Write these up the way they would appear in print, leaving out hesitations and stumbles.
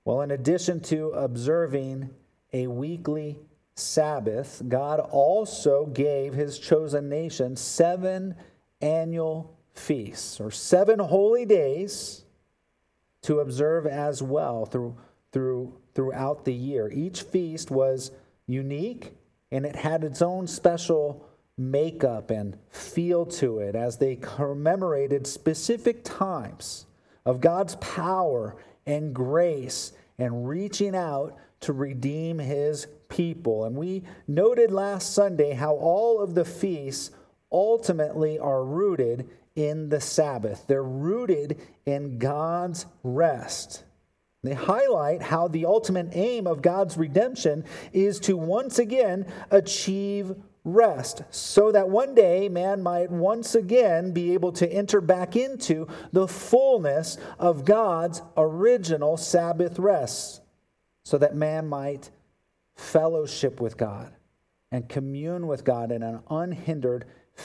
Well, in addition to observing a weekly Sabbath, God also gave his chosen nation 7 annual feasts, or 7 holy days to observe as well throughout the year. Each feast was unique, and it had its own special makeup and feel to it as they commemorated specific times of God's power and grace and reaching out to redeem his people. And we noted last Sunday how all of the feasts ultimately are rooted in the Sabbath. They're rooted in God's rest. They highlight how the ultimate aim of God's redemption is to once again achieve rest, so that one day man might once again be able to enter back into the fullness of God's original Sabbath rest, so that man might fellowship with God and commune with God in an unhindered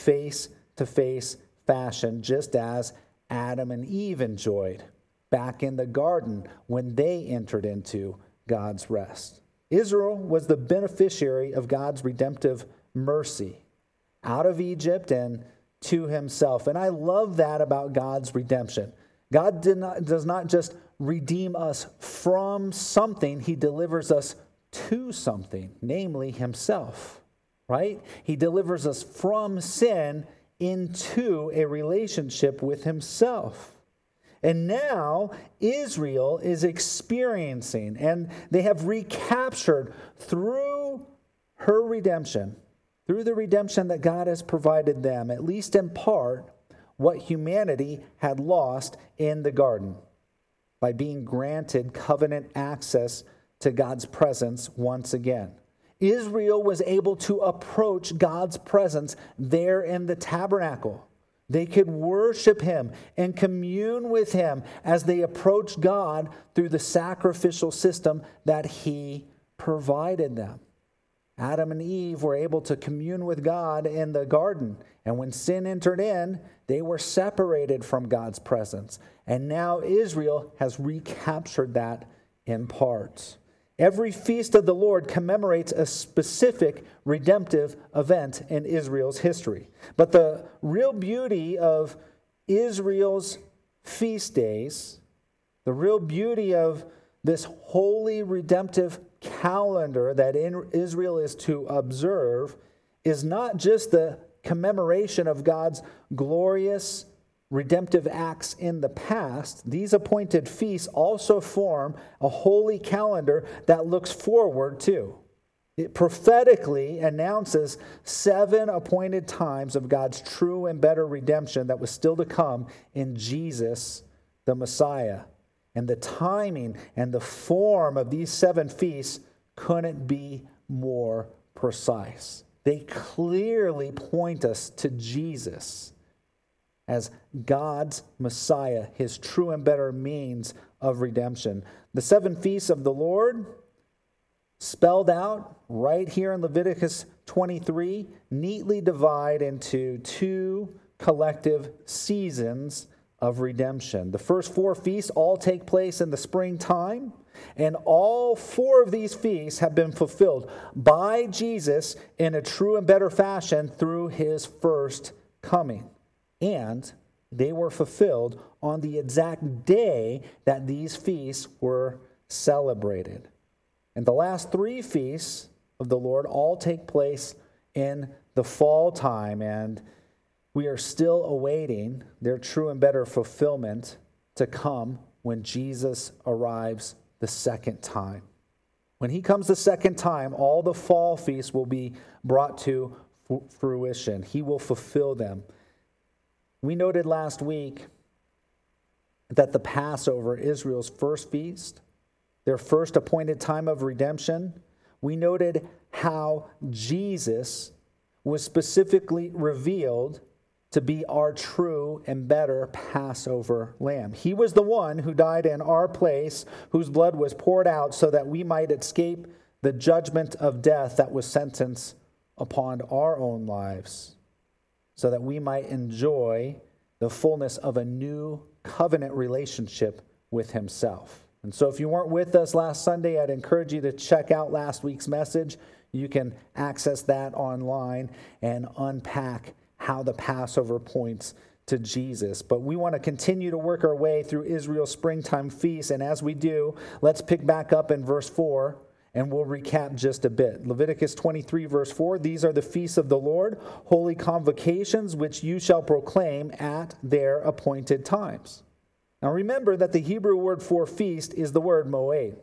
face-to-face fashion, just as Adam and Eve enjoyed back in the garden when they entered into God's rest. Israel was the beneficiary of God's redemptive mercy out of Egypt and to himself. And I love that about God's redemption. God does not just redeem us from something, he delivers us to something, namely himself, right? He delivers us from sin into a relationship with himself. And now Israel is experiencing, and they have recaptured through her redemption, through the redemption that God has provided them, at least in part, what humanity had lost in the garden by being granted covenant access to God's presence once again. Israel was able to approach God's presence there in the tabernacle. They could worship him and commune with him as they approached God through the sacrificial system that he provided them. Adam and Eve were able to commune with God in the garden, and when sin entered in, they were separated from God's presence. And now Israel has recaptured that in part. Every feast of the Lord commemorates a specific redemptive event in Israel's history. But the real beauty of Israel's feast days, the real beauty of this holy redemptive calendar that Israel is to observe, is not just the commemoration of God's glorious redemptive acts in the past. These appointed feasts also form a holy calendar that looks forward to. It prophetically announces 7 appointed times of God's true and better redemption that was still to come in Jesus, the Messiah. And the timing and the form of these 7 feasts couldn't be more precise. They clearly point us to Jesus as God's Messiah, his true and better means of redemption. The 7 feasts of the Lord, spelled out right here in Leviticus 23, neatly divide into 2 collective seasons of redemption. The first 4 feasts all take place in the springtime, and all 4 of these feasts have been fulfilled by Jesus in a true and better fashion through his first coming. And they were fulfilled on the exact day that these feasts were celebrated. And the last 3 feasts of the Lord all take place in the fall time, and we are still awaiting their true and better fulfillment to come when Jesus arrives the second time. When he comes the second time, all the fall feasts will be brought to fruition. He will fulfill them. We noted last week that the Passover, Israel's first feast, their first appointed time of redemption, we noted how Jesus was specifically revealed to be our true and better Passover lamb. He was the one who died in our place, whose blood was poured out so that we might escape the judgment of death that was sentenced upon our own lives, so that we might enjoy the fullness of a new covenant relationship with himself. And so if you weren't with us last Sunday, I'd encourage you to check out last week's message. You can access that online and unpack how the Passover points to Jesus. But we want to continue to work our way through Israel's springtime feast. And as we do, let's pick back up in verse 4 and we'll recap just a bit. Leviticus 23, verse 4, these are the feasts of the Lord, holy convocations, which you shall proclaim at their appointed times. Now remember that the Hebrew word for feast is the word moed.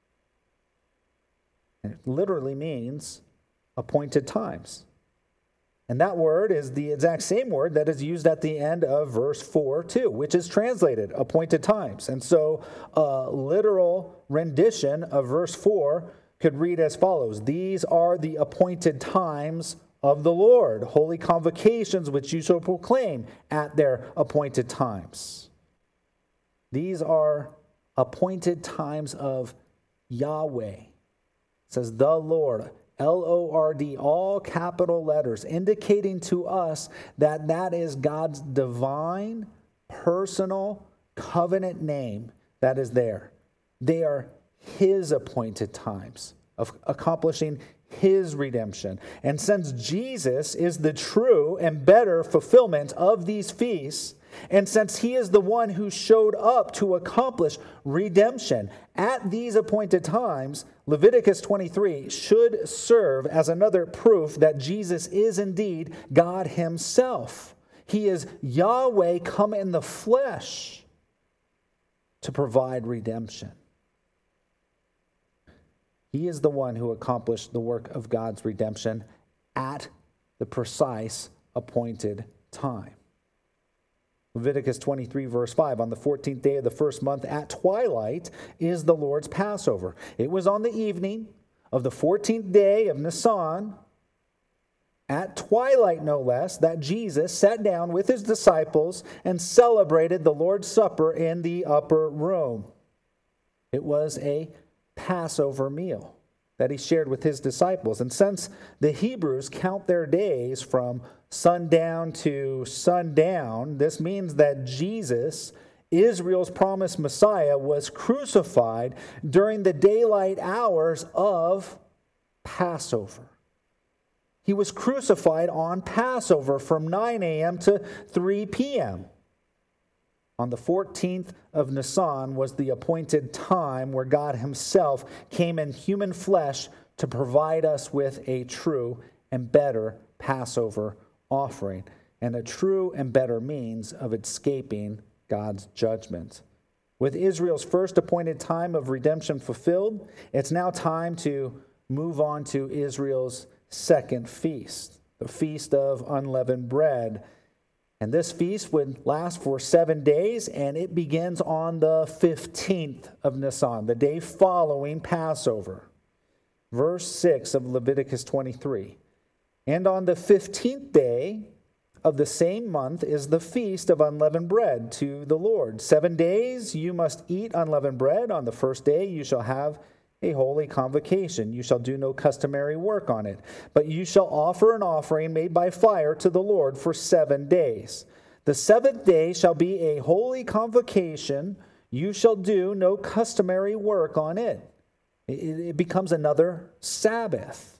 And it literally means appointed times. And that word is the exact same word that is used at the end of verse 4 too, which is translated appointed times. And so a literal rendition of verse 4 could read as follows: these are the appointed times of the Lord, holy convocations which you shall proclaim at their appointed times. These are appointed times of Yahweh. It says the Lord, Lord, all capital letters, indicating to us that that is God's divine, personal, covenant name that is there. They are his appointed times of accomplishing his redemption. And since Jesus is the true and better fulfillment of these feasts, and since he is the one who showed up to accomplish redemption at these appointed times, Leviticus 23 should serve as another proof that Jesus is indeed God himself. He is Yahweh come in the flesh to provide redemption. He is the one who accomplished the work of God's redemption at the precise appointed time. Leviticus 23, verse 5, on the 14th day of the first month at twilight is the Lord's Passover. It was on the evening of the 14th day of Nisan, at twilight no less, that Jesus sat down with his disciples and celebrated the Lord's Supper in the upper room. It was a Passover meal that he shared with his disciples. And since the Hebrews count their days from sundown to sundown, this means that Jesus, Israel's promised Messiah, was crucified during the daylight hours of Passover. He was crucified on Passover from 9 a.m. to 3 p.m. On the 14th of Nisan was the appointed time where God himself came in human flesh to provide us with a true and better Passover offering and a true and better means of escaping God's judgment. With Israel's first appointed time of redemption fulfilled, it's now time to move on to Israel's second feast, the Feast of Unleavened Bread. And this feast would last for 7 days, and it begins on the 15th of Nisan, the day following Passover. Verse 6 of Leviticus 23. And on the 15th day of the same month is the Feast of Unleavened Bread to the Lord. 7 days you must eat unleavened bread. On the first day you shall have a holy convocation. You shall do no customary work on it, but you shall offer an offering made by fire to the Lord for 7 days. The seventh day shall be a holy convocation. You shall do no customary work on it. It becomes another Sabbath.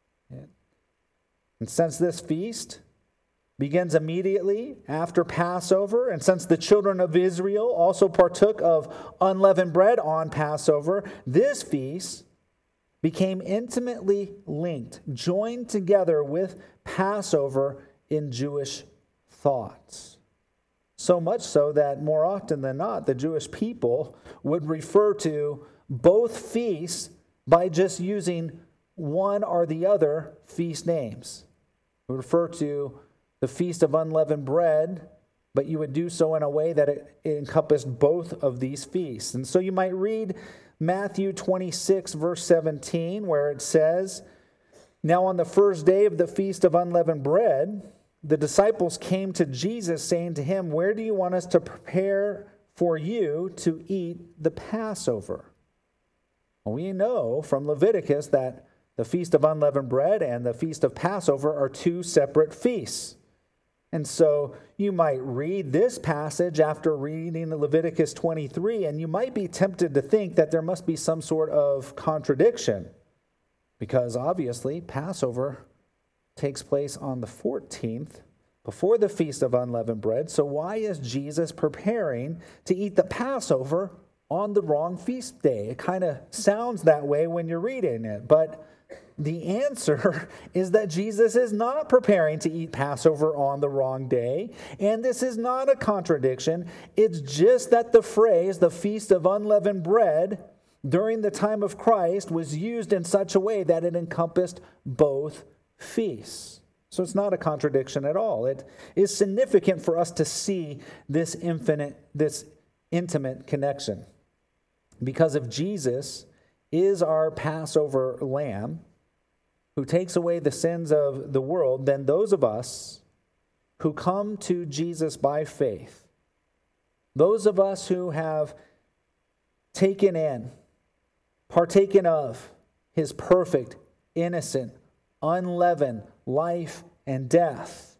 And since this feast begins immediately after Passover, and since the children of Israel also partook of unleavened bread on Passover, this feast became intimately linked, joined together with Passover in Jewish thoughts. So much so that more often than not, the Jewish people would refer to both feasts by just using one or the other feast names. We refer to the Feast of Unleavened Bread, but you would do so in a way that it encompassed both of these feasts. And so you might read Matthew 26, verse 17, where it says, now on the first day of the Feast of Unleavened Bread, the disciples came to Jesus, saying to him, where do you want us to prepare for you to eat the Passover? Well, we know from Leviticus that the Feast of Unleavened Bread and the Feast of Passover are two separate feasts. And so you might read this passage after reading Leviticus 23, and you might be tempted to think that there must be some sort of contradiction, because obviously Passover takes place on the 14th, before the Feast of Unleavened Bread. So why is Jesus preparing to eat the Passover on the wrong feast day? It kind of sounds that way when you're reading it, but the answer is that Jesus is not preparing to eat Passover on the wrong day, and this is not a contradiction. It's just that the phrase, the Feast of Unleavened Bread, during the time of Christ was used in such a way that it encompassed both feasts. So it's not a contradiction at all. It is significant for us to see this intimate connection. Because if Jesus is our Passover lamb who takes away the sins of the world, then those of us who come to Jesus by faith, those of us who have taken in, partaken of his perfect, innocent, unleavened life and death,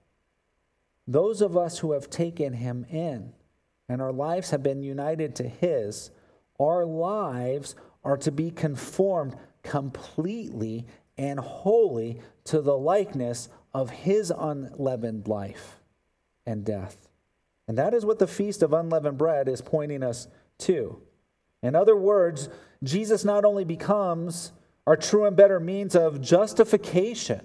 those of us who have taken him in and our lives have been united to his, our lives are to be conformed completely and wholly to the likeness of his unleavened life and death. And that is what the Feast of Unleavened Bread is pointing us to. In other words, Jesus not only becomes our true and better means of justification,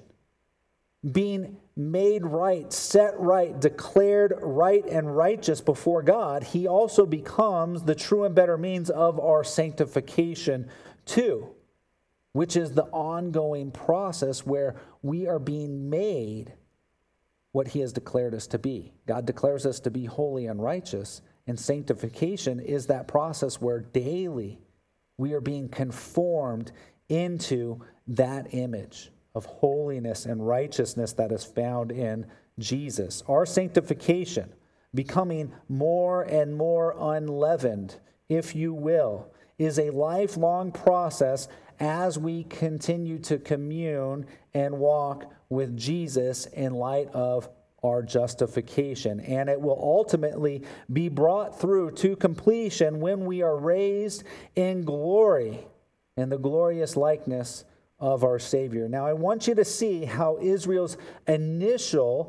being made right, set right, declared right and righteous before God, he also becomes the true and better means of our sanctification too, which is the ongoing process where we are being made what he has declared us to be. God declares us to be holy and righteous, and sanctification is that process where daily we are being conformed into that image of holiness and righteousness that is found in Jesus. Our sanctification, becoming more and more unleavened, if you will, is a lifelong process as we continue to commune and walk with Jesus in light of our justification. And it will ultimately be brought through to completion when we are raised in glory in the glorious likeness of our Savior. Now, I want you to see how Israel's initial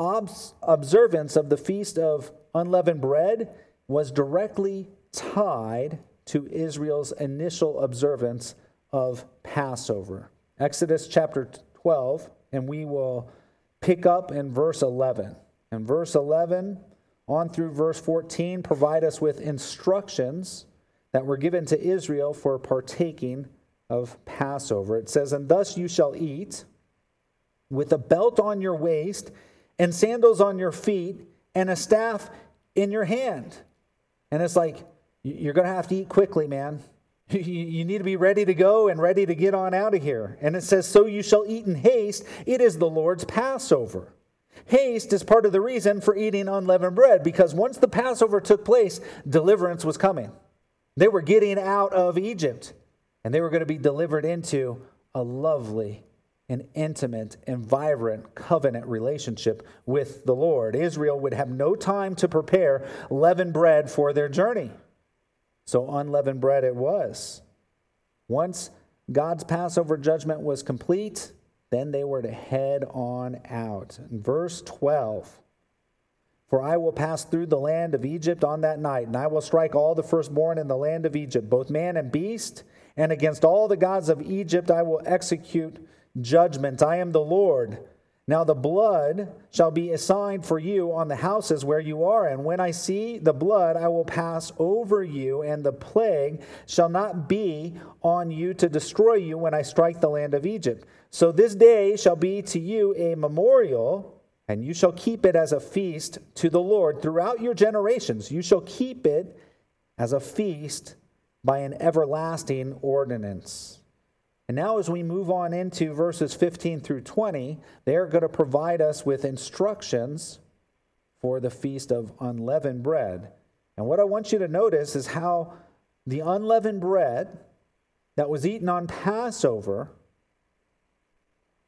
observance of the Feast of Unleavened Bread was directly tied to Israel's initial observance of Passover. Exodus chapter 12, and we will pick up in verse 11. And verse 11 on through verse 14 provide us with instructions that were given to Israel for partaking of Passover. It says, "And thus you shall eat with a belt on your waist and sandals on your feet and a staff in your hand." And it's like, you're going to have to eat quickly, man. You need to be ready to go and ready to get on out of here. And it says, "So you shall eat in haste. It is the Lord's Passover." Haste is part of the reason for eating unleavened bread, because once the Passover took place, deliverance was coming. They were getting out of Egypt, and they were going to be delivered into a lovely and intimate and vibrant covenant relationship with the Lord. Israel would have no time to prepare leavened bread for their journey. So unleavened bread it was. Once God's Passover judgment was complete, then they were to head on out. In verse 12, "For I will pass through the land of Egypt on that night, and I will strike all the firstborn in the land of Egypt, both man and beast, and against all the gods of Egypt I will execute judgment. I am the Lord. Now the blood shall be assigned for you on the houses where you are, and when I see the blood, I will pass over you, and the plague shall not be on you to destroy you when I strike the land of Egypt. So this day shall be to you a memorial, and you shall keep it as a feast to the Lord throughout your generations. You shall keep it as a feast by an everlasting ordinance." And now as we move on into verses 15 through 20, they're going to provide us with instructions for the Feast of Unleavened Bread. And what I want you to notice is how the unleavened bread that was eaten on Passover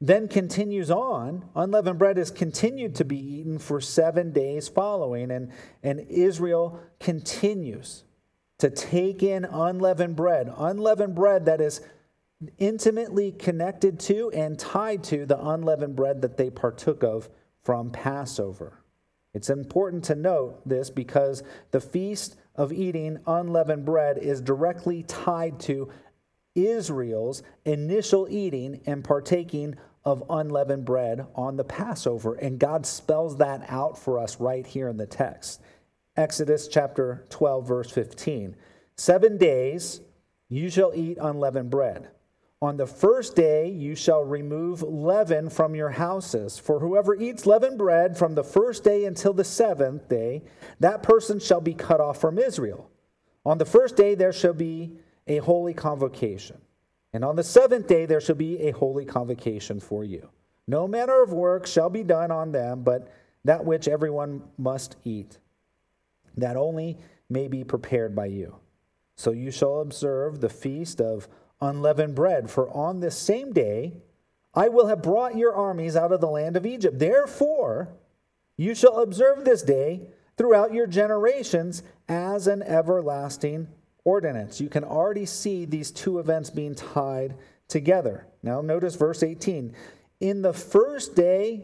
then continues on. Unleavened bread is continued to be eaten for 7 days following, and Israel continues to take in unleavened bread that is intimately connected to and tied to the unleavened bread that they partook of from Passover. It's important to note this because the feast of eating unleavened bread is directly tied to Israel's initial eating and partaking of unleavened bread on the Passover. And God spells that out for us right here in the text. Exodus chapter 12, verse 15. 7 days you shall eat unleavened bread. On the first day you shall remove leaven from your houses. For whoever eats leavened bread from the first day until the 7th day, that person shall be cut off from Israel. On the first day there shall be a holy convocation. And on the 7th day there shall be a holy convocation for you. No manner of work shall be done on them, but that which everyone must eat, that only may be prepared by you. So you shall observe the feast of unleavened bread, for on this same day I will have brought your armies out of the land of Egypt. Therefore you shall observe this day throughout your generations as an everlasting ordinance. You can already see these two events being tied together. Now notice verse 18. In the first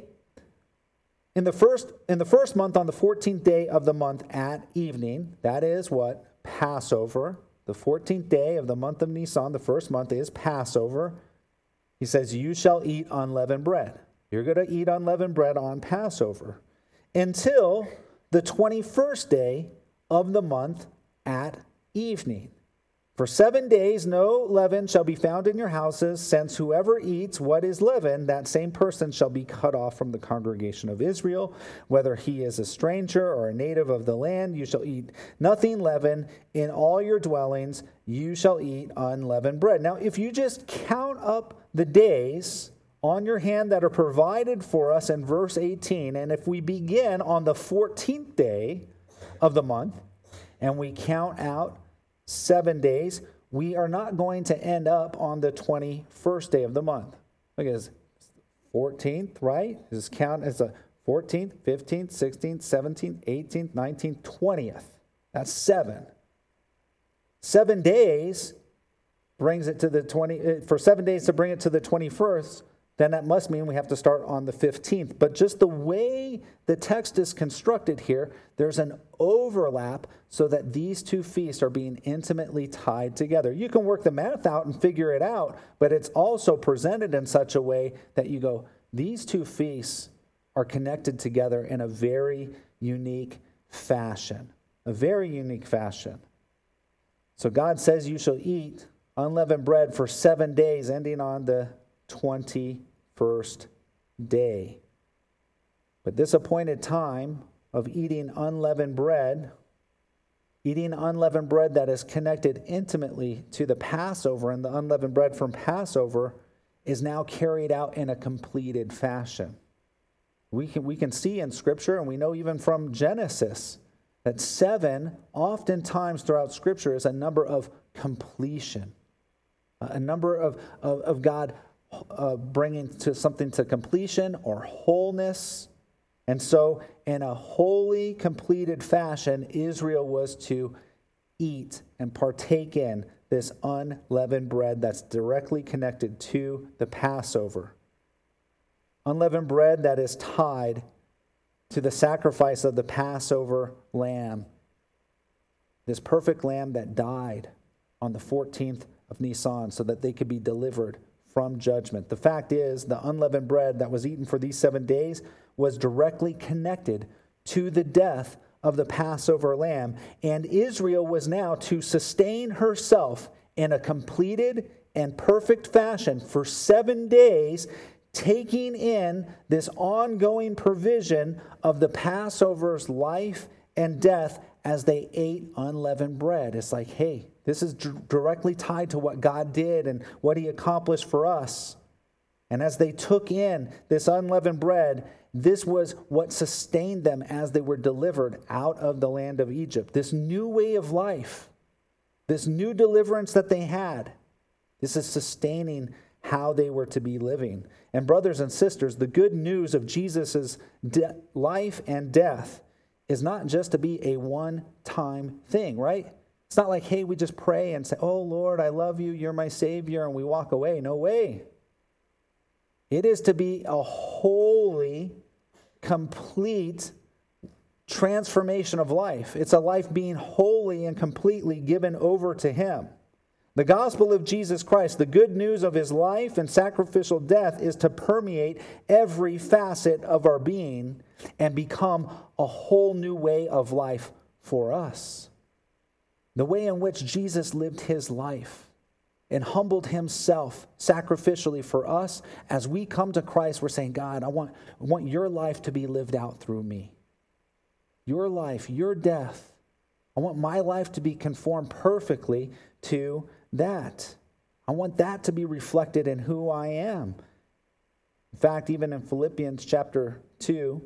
month, on the 14th day of the month at evening, that is what? Passover. The 14th day of the month of Nisan, the first month, is Passover. He says, you shall eat unleavened bread. You're going to eat unleavened bread on Passover until the 21st day of the month at evening. For 7 days no leaven shall be found in your houses, since whoever eats what is leavened, that same person shall be cut off from the congregation of Israel. Whether he is a stranger or a native of the land, you shall eat nothing leavened. In all your dwellings you shall eat unleavened bread. Now, if you just count up the days on your hand that are provided for us in verse 18, and if we begin on the 14th day of the month, and we count out 7 days, we are not going to end up on the 21st day of the month. Look at this, 14th, right? This count as a 14th, 15th, 16th, 17th, 18th, 19th, 20th. That's 7. 7 days brings it to the 20, for 7 days to bring it to the 21st, then that must mean we have to start on the 15th. But just the way the text is constructed here, there's an overlap so that these two feasts are being intimately tied together. You can work the math out and figure it out, but it's also presented in such a way that you go, these two feasts are connected together in a very unique fashion. A very unique fashion. So God says you shall eat unleavened bread for 7 days, ending on the 21st day. But this appointed time of eating unleavened bread that is connected intimately to the Passover, and the unleavened bread from Passover is now carried out in a completed fashion. We can see in Scripture, and we know even from Genesis, that 7 oftentimes throughout Scripture is a number of completion, a number of God bringing to something to completion or wholeness. And so in a wholly completed fashion, Israel was to eat and partake in this unleavened bread that's directly connected to the Passover. Unleavened bread that is tied to the sacrifice of the Passover lamb. This perfect lamb that died on the 14th of Nisan so that they could be delivered from judgment. The fact is, the unleavened bread that was eaten for these 7 days was directly connected to the death of the Passover lamb. And Israel was now to sustain herself in a completed and perfect fashion for 7 days, taking in this ongoing provision of the Passover's life and death as they ate unleavened bread. It's like, hey, this is directly tied to what God did and what he accomplished for us. And as they took in this unleavened bread, this was what sustained them as they were delivered out of the land of Egypt. This new way of life, this new deliverance that they had, this is sustaining how they were to be living. And brothers and sisters, the good news of Jesus' life and death is not just to be a one-time thing, right? It's not like, hey, we just pray and say, oh, Lord, I love you, you're my Savior, and we walk away. No way. It is to be a holy, complete transformation of life. It's a life being wholly and completely given over to Him. The gospel of Jesus Christ, the good news of His life and sacrificial death, is to permeate every facet of our being and become a whole new way of life for us. The way in which Jesus lived His life and humbled Himself sacrificially for us, as we come to Christ, we're saying, God, I want your life to be lived out through me. Your life, your death. I want my life to be conformed perfectly to that. I want that to be reflected in who I am. In fact, even in Philippians chapter 2,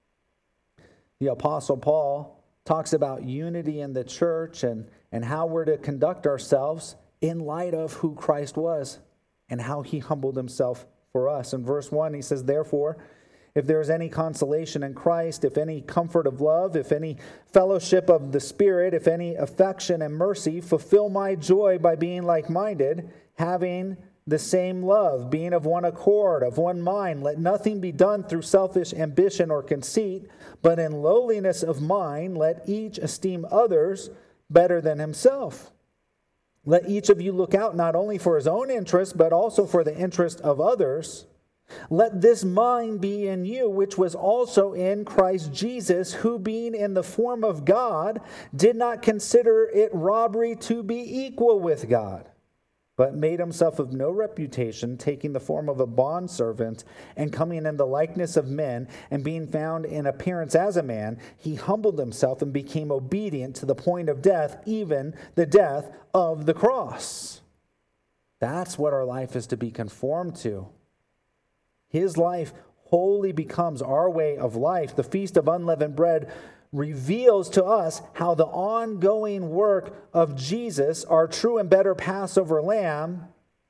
the Apostle Paul talks about unity in the church and how we're to conduct ourselves in light of who Christ was and how He humbled Himself for us. In verse 1, he says, therefore, if there is any consolation in Christ, if any comfort of love, if any fellowship of the Spirit, if any affection and mercy, fulfill my joy by being like-minded, having the same love, being of one accord, of one mind. Let nothing be done through selfish ambition or conceit, but in lowliness of mind, let each esteem others better than himself. Let each of you look out not only for his own interest, but also for the interest of others. Let this mind be in you, which was also in Christ Jesus, who being in the form of God, did not consider it robbery to be equal with God, but made himself of no reputation, taking the form of a bondservant, and coming in the likeness of men, and being found in appearance as a man, he humbled himself and became obedient to the point of death, even the death of the cross. That's what our life is to be conformed to. His life wholly becomes our way of life. The Feast of Unleavened Bread reveals to us how the ongoing work of Jesus, our true and better Passover lamb,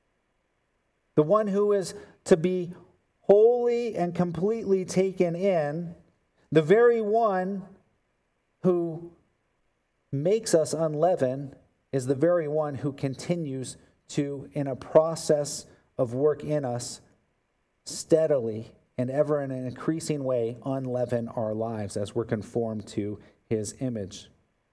the one who is to be wholly and completely taken in, the very one who makes us unleavened, is the very one who continues to, in a process of work in us, steadily and ever in an increasing way unleaven our lives as we're conformed to His image.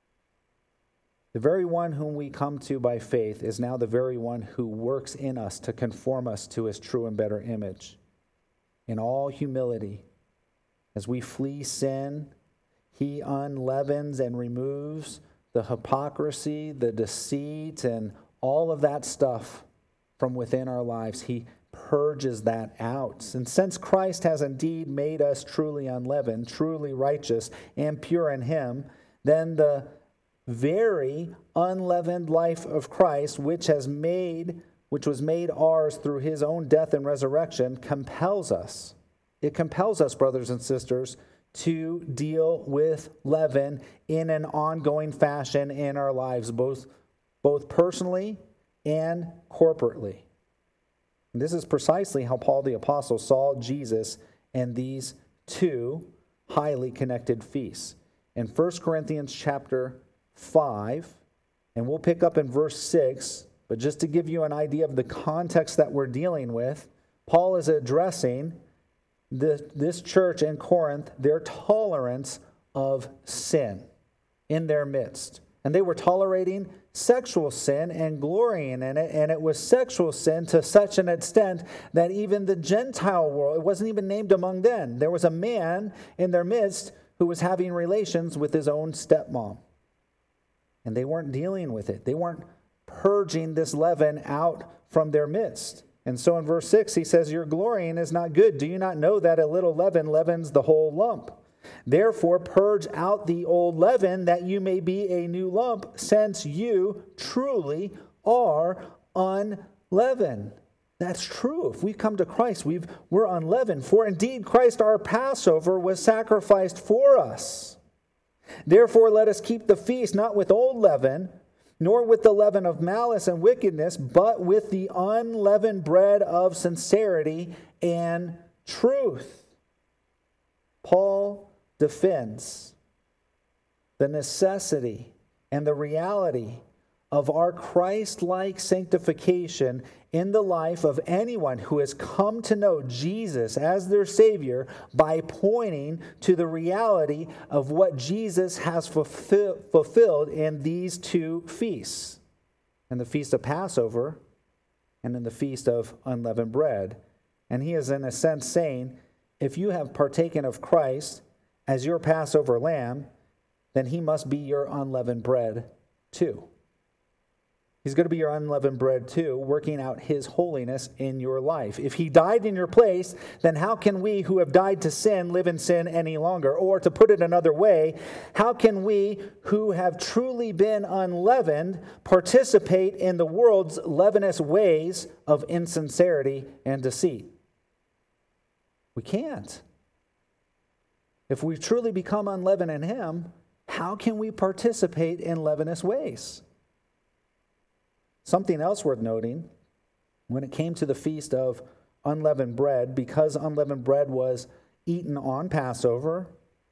The very one whom we come to by faith is now the very one who works in us to conform us to His true and better image. In all humility, as we flee sin, He unleavens and removes the hypocrisy, the deceit, and all of that stuff from within our lives. He purges that out. And since Christ has indeed made us truly unleavened, truly righteous, and pure in Him, then the very unleavened life of Christ, which was made ours through His own death and resurrection, compels us. It compels us, brothers and sisters, to deal with leaven in an ongoing fashion in our lives, both personally and corporately. And this is precisely how Paul the Apostle saw Jesus and these two highly connected feasts. In 1 Corinthians chapter 5, and we'll pick up in verse 6, but just to give you an idea of the context that we're dealing with, Paul is addressing this church in Corinth, their tolerance of sin in their midst. And they were tolerating sexual sin and glorying in it. And it was sexual sin to such an extent that even the Gentile world, it wasn't even named among them. There was a man in their midst who was having relations with his own stepmom. And they weren't dealing with it. They weren't purging this leaven out from their midst. And so in verse 6, he says, your glorying is not good. Do you not know that a little leaven leavens the whole lump? Therefore, purge out the old leaven, that you may be a new lump, since you truly are unleavened. That's true. If we come to Christ, we're unleavened. For indeed, Christ our Passover was sacrificed for us. Therefore, let us keep the feast not with old leaven, nor with the leaven of malice and wickedness, but with the unleavened bread of sincerity and truth. Paul defends the necessity and the reality of our Christ-like sanctification in the life of anyone who has come to know Jesus as their Savior by pointing to the reality of what Jesus has fulfilled in these two feasts, in the Feast of Passover and in the Feast of Unleavened Bread. And he is in a sense saying, if you have partaken of Christ as your Passover lamb, then he must be your unleavened bread too. He's going to be your unleavened bread too, working out his holiness in your life. If he died in your place, then how can we who have died to sin live in sin any longer? Or to put it another way, how can we who have truly been unleavened participate in the world's leavenous ways of insincerity and deceit? We can't. If we've truly become unleavened in him, how can we participate in leavenous ways? Something else worth noting, when it came to the Feast of Unleavened Bread, because unleavened bread was eaten on Passover,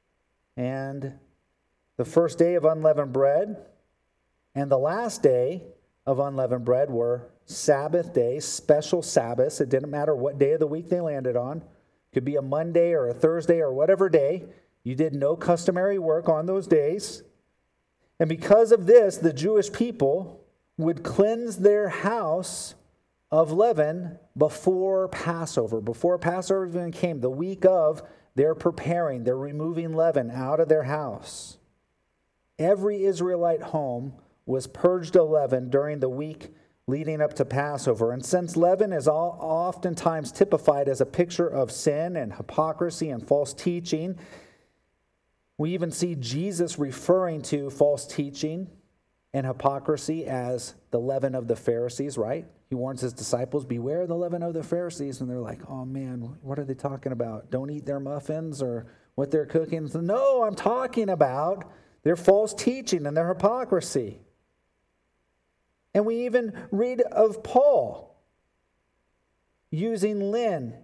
and the first day of unleavened bread and the last day of unleavened bread were Sabbath days, special Sabbaths. It didn't matter what day of the week they landed on. It could be a Monday or a Thursday or whatever day. You did no customary work on those days. And because of this, the Jewish people would cleanse their house of leaven before Passover. Before Passover even came, the week of, they're preparing, they're removing leaven out of their house. Every Israelite home was purged of leaven during the week leading up to Passover. And since leaven is oftentimes typified as a picture of sin and hypocrisy and false teaching, we even see Jesus referring to false teaching and hypocrisy as the leaven of the Pharisees, right? He warns his disciples, beware the leaven of the Pharisees. And they're like, oh man, what are they talking about? Don't eat their muffins or what they're cooking. So, no, I'm talking about their false teaching and their hypocrisy. And we even read of Paul using leaven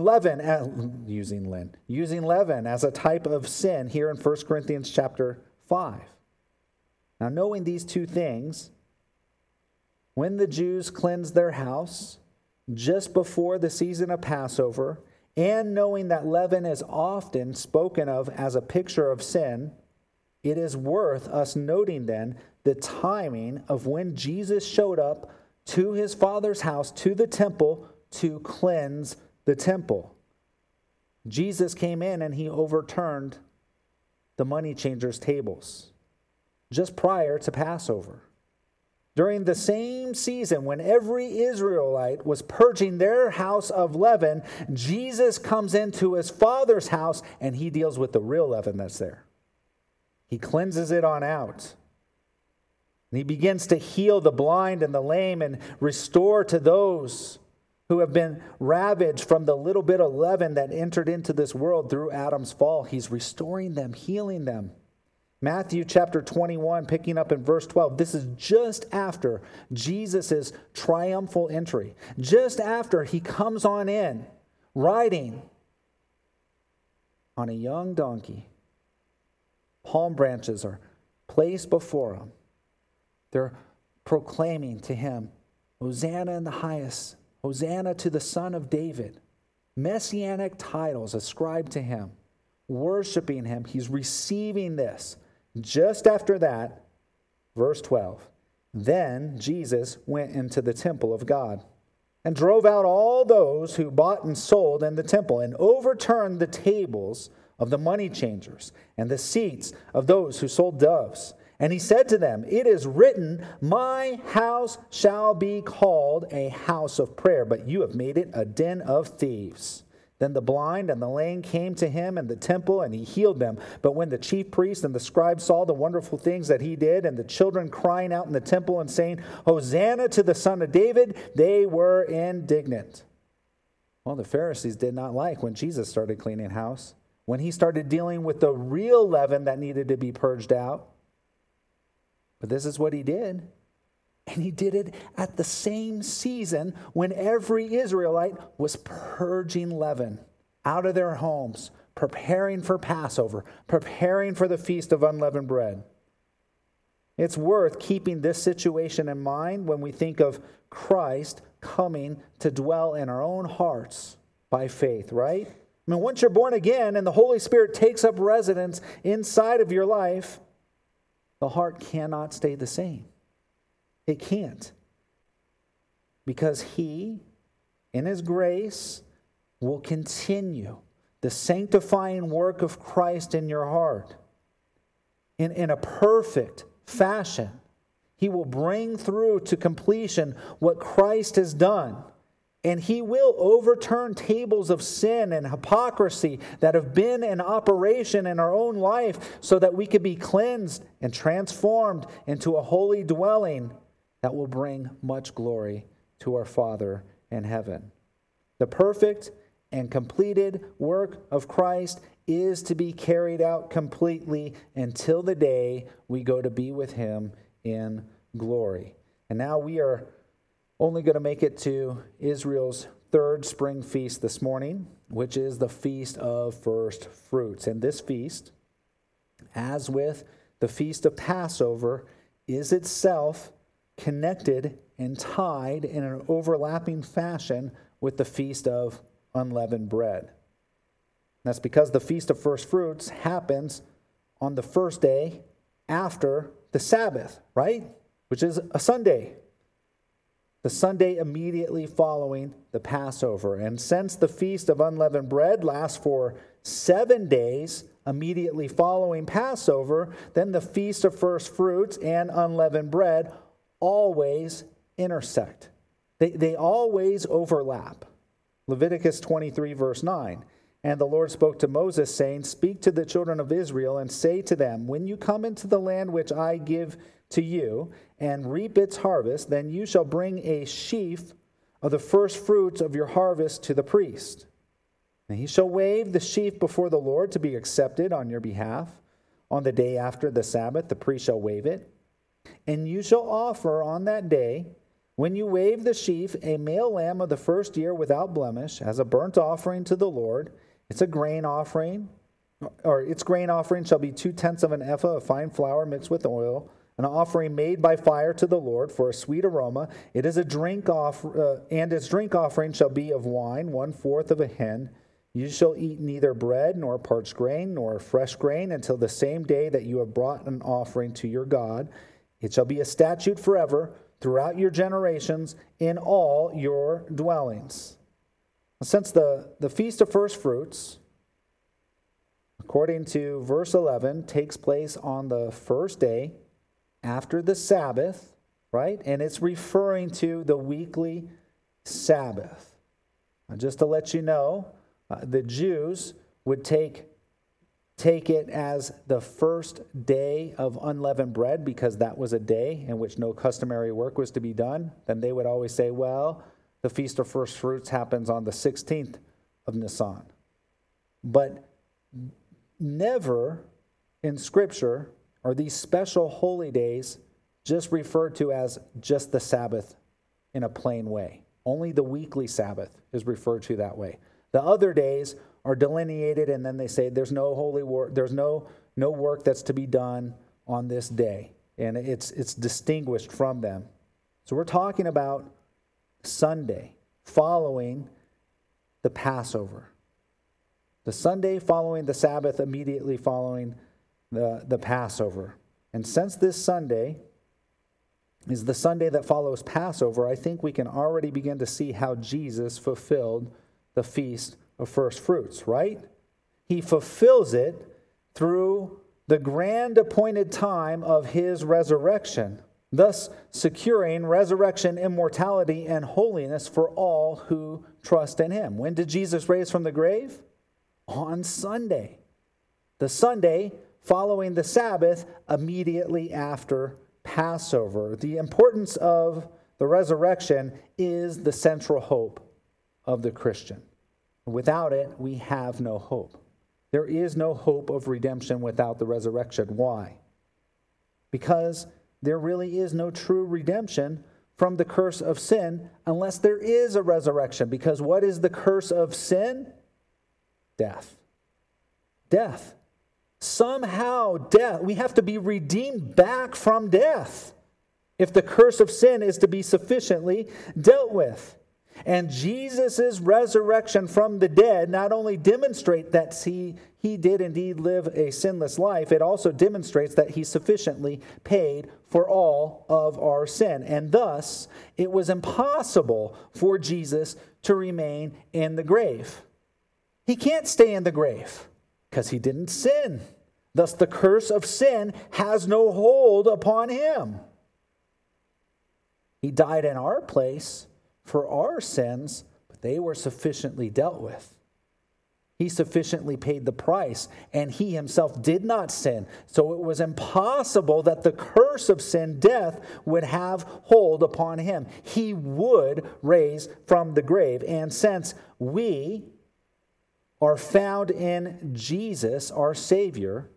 as a type of sin here in 1 Corinthians chapter 5. Now, knowing these two things, when the Jews cleansed their house just before the season of Passover, and knowing that leaven is often spoken of as a picture of sin, it is worth us noting then the timing of when Jesus showed up to his Father's house, to the temple, to cleanse the temple. Jesus came in and he overturned the money changers' tables just prior to Passover. During the same season when every Israelite was purging their house of leaven, Jesus comes into his Father's house and he deals with the real leaven that's there. He cleanses it on out. And he begins to heal the blind and the lame and restore to those who have been ravaged from the little bit of leaven that entered into this world through Adam's fall. He's restoring them, healing them. Matthew chapter 21, picking up in verse 12. This is just after Jesus' triumphal entry. Just after he comes on in, riding on a young donkey. Palm branches are placed before him. They're proclaiming to him, Hosanna in the highest. Hosanna to the Son of David. Messianic titles ascribed to him. Worshiping him. He's receiving this. Just after that, verse 12, then Jesus went into the temple of God and drove out all those who bought and sold in the temple and overturned the tables of the money changers and the seats of those who sold doves. And he said to them, it is written, my house shall be called a house of prayer, but you have made it a den of thieves. Then the blind and the lame came to him in the temple, and he healed them. But when the chief priests and the scribes saw the wonderful things that he did, and the children crying out in the temple and saying, Hosanna to the Son of David, they were indignant. Well, the Pharisees did not like when Jesus started cleaning house, when he started dealing with the real leaven that needed to be purged out. But this is what he did. And he did it at the same season when every Israelite was purging leaven out of their homes, preparing for Passover, preparing for the Feast of Unleavened Bread. It's worth keeping this situation in mind when we think of Christ coming to dwell in our own hearts by faith, right? I mean, once you're born again and the Holy Spirit takes up residence inside of your life, the heart cannot stay the same. It can't. Because he, in his grace, will continue the sanctifying work of Christ in your heart in a perfect fashion. He will bring through to completion what Christ has done. And he will overturn tables of sin and hypocrisy that have been in operation in our own life so that we could be cleansed and transformed into a holy dwelling that will bring much glory to our Father in heaven. The perfect and completed work of Christ is to be carried out completely until the day we go to be with him in glory. And now we are only going to make it to Israel's third spring feast this morning, which is the Feast of First Fruits. And this feast, as with the Feast of Passover, is itself connected and tied in an overlapping fashion with the Feast of Unleavened Bread. That's because the Feast of First Fruits happens on the first day after the Sabbath, right? Which is a Sunday. The Sunday immediately following the Passover. And since the Feast of Unleavened Bread lasts for 7 days immediately following Passover, then the Feast of First Fruits and Unleavened Bread always intersect. They always overlap. Leviticus 23, verse 9. And the Lord spoke to Moses, saying, Speak to the children of Israel and say to them, When you come into the land which I give to you and reap its harvest, then you shall bring a sheaf of the first fruits of your harvest to the priest. And he shall wave the sheaf before the Lord to be accepted on your behalf. On the day after the Sabbath, the priest shall wave it. And you shall offer on that day, when you wave the sheaf, a male lamb of the first year without blemish, as a burnt offering to the Lord. It's a grain offering, or its grain offering shall be 2/10 of an ephah of fine flour mixed with oil, an offering made by fire to the Lord for a sweet aroma. It is a drink and its drink offering shall be of wine, 1/4 of a hin. You shall eat neither bread nor parched grain nor fresh grain until the same day that you have brought an offering to your God. It shall be a statute forever throughout your generations in all your dwellings. Since the Feast of First Fruits, according to verse 11, takes place on the first day after the Sabbath, right? And it's referring to the weekly Sabbath. Now, just to let you know, the Jews would take it as the first day of unleavened bread because that was a day in which no customary work was to be done. Then they would always say, well, the Feast of First Fruits happens on the 16th of Nisan. But never in Scripture are these special holy days just referred to as just the Sabbath in a plain way. Only the weekly Sabbath is referred to that way. The other days are delineated, and then they say there's no holy work, there's no work that's to be done on this day, and it's distinguished from them. So we're talking about Sunday following the Passover. The Sunday following the Sabbath, immediately following the Passover. And since this Sunday is the Sunday that follows Passover, I think we can already begin to see how Jesus fulfilled the Feast of First Fruits, right? He fulfills it through the grand appointed time of his resurrection, thus securing resurrection, immortality, and holiness for all who trust in him. When did Jesus rise from the grave? On Sunday. The Sunday following the Sabbath, immediately after Passover. The importance of the resurrection is the central hope of the Christian. Without it, we have no hope. There is no hope of redemption without the resurrection. Why? Because there really is no true redemption from the curse of sin unless there is a resurrection. Because what is the curse of sin? Death. Death. Somehow death. We have to be redeemed back from death if the curse of sin is to be sufficiently dealt with. And Jesus' resurrection from the dead not only demonstrates that he did indeed live a sinless life, it also demonstrates that he sufficiently paid for all of our sin. And thus, it was impossible for Jesus to remain in the grave. He can't stay in the grave because he didn't sin. Thus, the curse of sin has no hold upon him. He died in our place for our sins, but they were sufficiently dealt with. He sufficiently paid the price, and he himself did not sin. So it was impossible that the curse of sin, death, would have hold upon him. He would raise from the grave. And since we are found in Jesus, our Savior,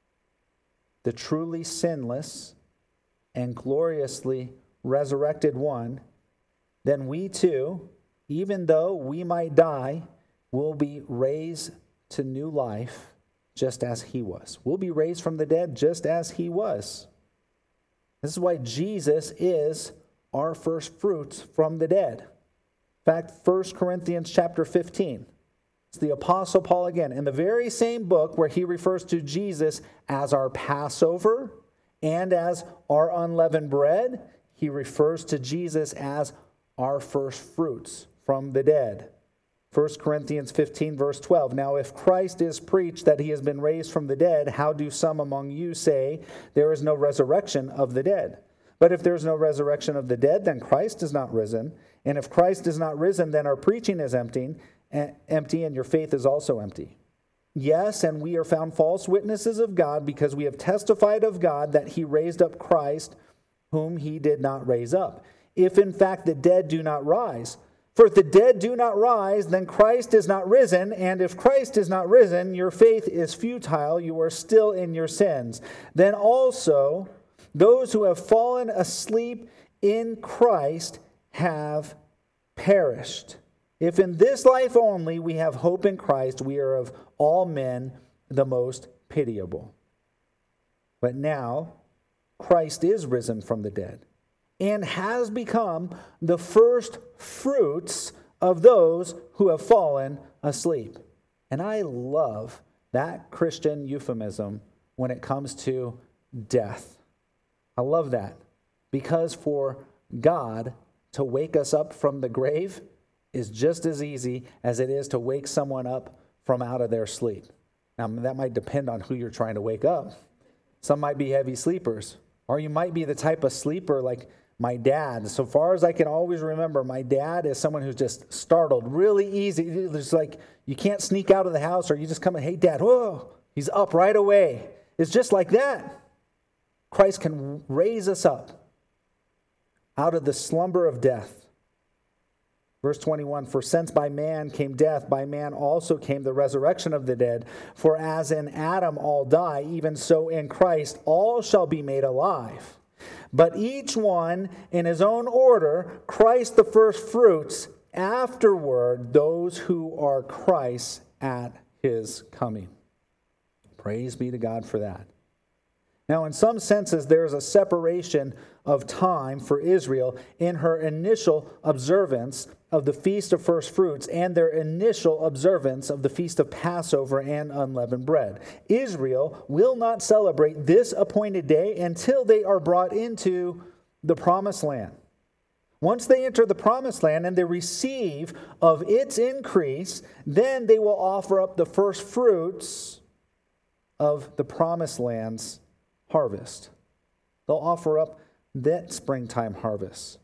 the truly sinless and gloriously resurrected one, then we too, even though we might die, will be raised to new life just as he was. We'll be raised from the dead just as he was. This is why Jesus is our first fruits from the dead. In fact, 1 Corinthians chapter 15. It's the Apostle Paul again, in the very same book where he refers to Jesus as our Passover and as our unleavened bread, he refers to Jesus as our first fruits from the dead. 1 Corinthians 15, verse 12. Now, if Christ is preached that he has been raised from the dead, how do some among you say there is no resurrection of the dead? But if there is no resurrection of the dead, then Christ is not risen. And if Christ is not risen, then our preaching is empty, and your faith is also empty. Yes, and we are found false witnesses of God because we have testified of God that he raised up Christ, whom he did not raise up. If in fact the dead do not rise, for if the dead do not rise, then Christ is not risen. And if Christ is not risen, your faith is futile. You are still in your sins. Then also, those who have fallen asleep in Christ have perished. If in this life only we have hope in Christ, we are of all men the most pitiable. But now, Christ is risen from the dead and has become the first fruits of those who have fallen asleep. And I love that Christian euphemism when it comes to death. I love that because for God to wake us up from the grave is just as easy as it is to wake someone up from out of their sleep. Now, that might depend on who you're trying to wake up. Some might be heavy sleepers, or you might be the type of sleeper like my dad. So far as I can always remember, my dad is someone who's just startled really easy. It's like you can't sneak out of the house or you just come and, hey, Dad, whoa, he's up right away. It's just like that. Christ can raise us up out of the slumber of death. Verse 21, for since by man came death, by man also came the resurrection of the dead. For as in Adam all die, even so in Christ all shall be made alive. But each one in his own order, Christ the first fruits, afterward those who are Christ's at his coming. Praise be to God for that. Now, in some senses, there is a separation of time for Israel in her initial observance of the Feast of First Fruits and their initial observance of the Feast of Passover and Unleavened Bread. Israel will not celebrate this appointed day until they are brought into the Promised Land. Once they enter the Promised Land and they receive of its increase, then they will offer up the first fruits of the Promised Land's harvest. They'll offer up that springtime harvest.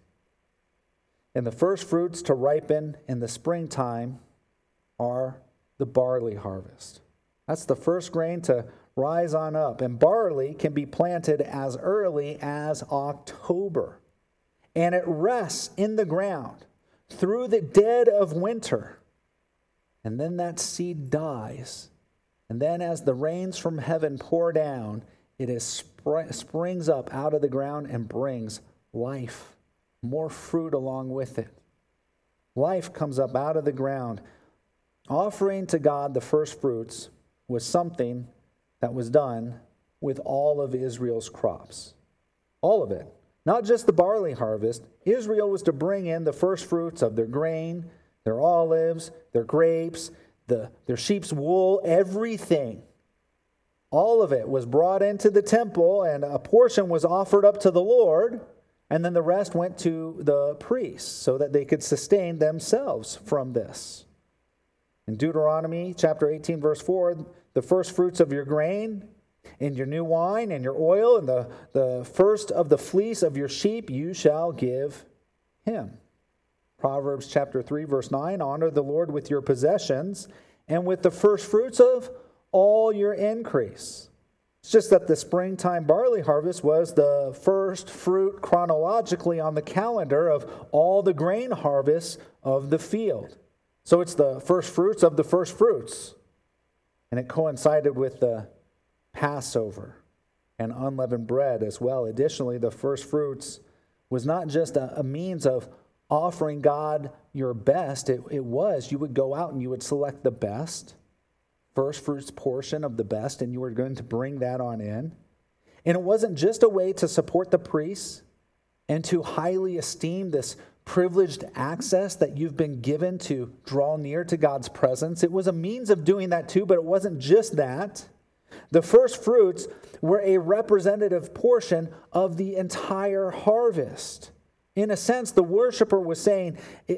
And the first fruits to ripen in the springtime are the barley harvest. That's the first grain to rise on up. And barley can be planted as early as October. And it rests in the ground through the dead of winter. And then that seed dies. And then as the rains from heaven pour down, springs up out of the ground and brings life, more fruit along with it. Life comes up out of the ground. Offering to God the first fruits was something that was done with all of Israel's crops. All of it. Not just the barley harvest. Israel was to bring in the first fruits of their grain, their olives, their grapes, their sheep's wool, everything. All of it was brought into the temple, and a portion was offered up to the Lord, and then the rest went to the priests so that they could sustain themselves from this. In Deuteronomy chapter 18, verse 4, the first fruits of your grain, and your new wine, and your oil, and the first of the fleece of your sheep you shall give him. Proverbs chapter 3, verse 9, honor the Lord with your possessions and with the first fruits of all your increase. It's just that the springtime barley harvest was the first fruit chronologically on the calendar of all the grain harvests of the field. So it's the first fruits of the first fruits. And it coincided with the Passover and unleavened bread as well. Additionally, the first fruits was not just a means of offering God your best. It was, you would go out and you would select the best, first fruits portion of the best, and you were going to bring that on in. And it wasn't just a way to support the priests and to highly esteem this privileged access that you've been given to draw near to God's presence. It was a means of doing that too, but it wasn't just that. The first fruits were a representative portion of the entire harvest. In a sense, the worshiper was saying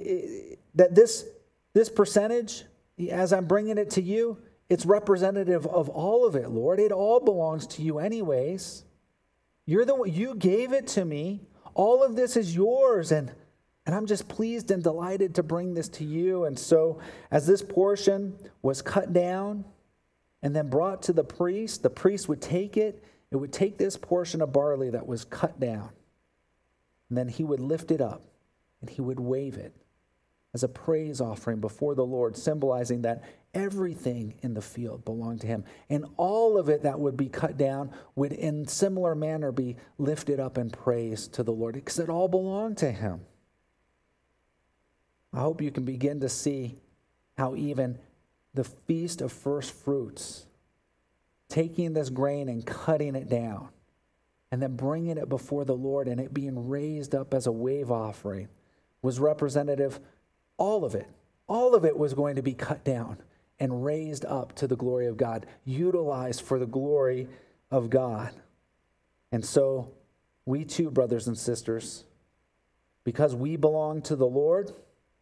that this percentage, as I'm bringing it to you, it's representative of all of it, Lord. It all belongs to you anyways. You're the one, you gave it to me. All of this is yours, and I'm just pleased and delighted to bring this to you. And so as this portion was cut down and then brought to the priest would take it. It would take this portion of barley that was cut down, and then he would lift it up and he would wave it as a praise offering before the Lord, symbolizing that everything in the field belonged to him. And all of it that would be cut down would in similar manner be lifted up in praise to the Lord, because it all belonged to him. I hope you can begin to see how even the Feast of First Fruits, taking this grain and cutting it down, and then bringing it before the Lord and it being raised up as a wave offering, was representative. All of it was going to be cut down and raised up to the glory of God, utilized for the glory of God. And so we too, brothers and sisters, because we belong to the Lord,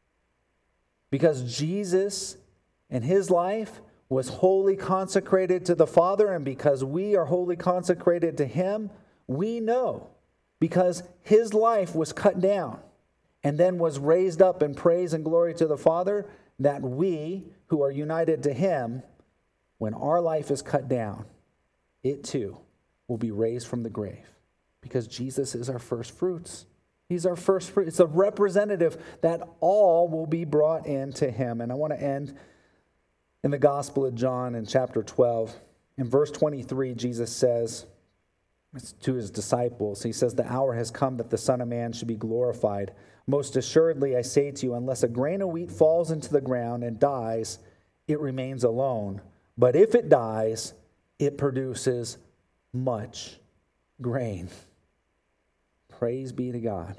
because Jesus and his life was wholly consecrated to the Father, and because we are wholly consecrated to him, we know, because his life was cut down and then was raised up in praise and glory to the Father, that we who are united to him, when our life is cut down, it too will be raised from the grave, because Jesus is our first fruits. He's our first fruit. It's a representative that all will be brought into him. And I want to end in the Gospel of John in chapter 12. In verse 23, Jesus says to his disciples, he says, "The hour has come that the Son of Man should be glorified. Most assuredly, I say to you, unless a grain of wheat falls into the ground and dies, it remains alone. But if it dies, it produces much grain." Praise be to God,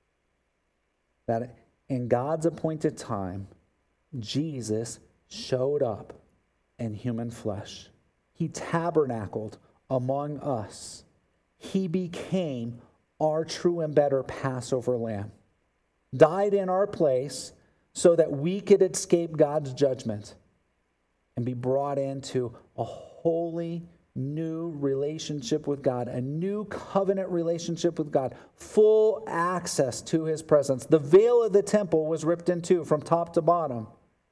that in God's appointed time, Jesus showed up in human flesh. He tabernacled among us. He became our true and better Passover lamb, died in our place so that we could escape God's judgment and be brought into a holy new relationship with God, a new covenant relationship with God, full access to his presence. The veil of the temple was ripped in two from top to bottom.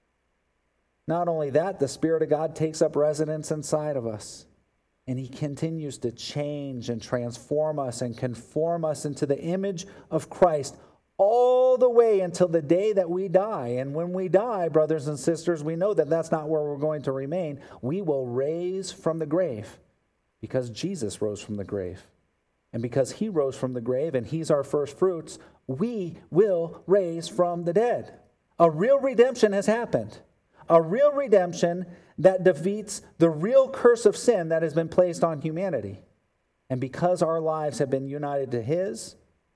Not only that, the Spirit of God takes up residence inside of us, and he continues to change and transform us and conform us into the image of Christ all the way until the day that we die. And when we die, brothers and sisters, we know that that's not where we're going to remain. We will raise from the grave Because Jesus rose from the grave. And because he rose from the grave and he's our first fruits, we will raise from the dead. A real redemption has happened. A real redemption that defeats the real curse of sin that has been placed on humanity. And because our lives have been united to his,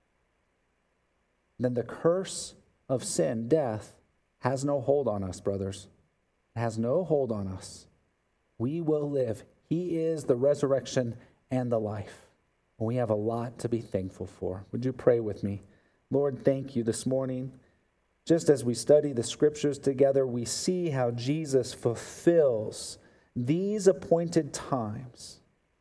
then the curse of sin, death, has no hold on us, brothers. It has no hold on us. We will live. He is the resurrection and the life. We have a lot to be thankful for. Would you pray with me? Lord, thank you this morning. Just as we study the scriptures together, we see how Jesus fulfills these appointed times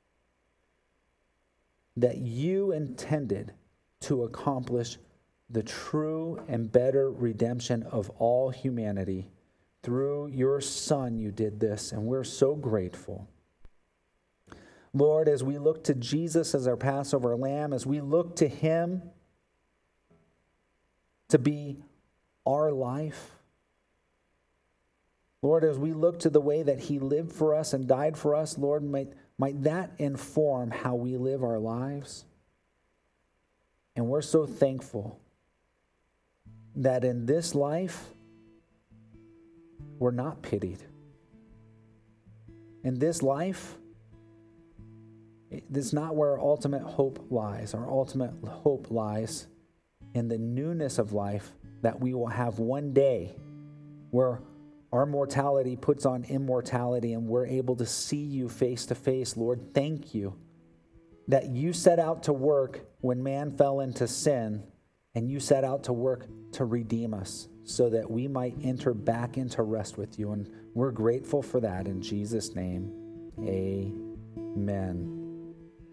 that you intended to accomplish the true and better redemption of all humanity. Through your Son, you did this, and we're so grateful. Lord, as we look to Jesus as our Passover lamb, as we look to him to be our life, Lord, as we look to the way that he lived for us and died for us, Lord, might that inform how we live our lives. And we're so thankful that in this life, we're not pitied. In this life, this is not where our ultimate hope lies. Our ultimate hope lies in the newness of life that we will have one day where our mortality puts on immortality and we're able to see you face to face. Lord, thank you that you set out to work when man fell into sin, and you set out to work to redeem us so that we might enter back into rest with you. And we're grateful for that in Jesus' name. Amen.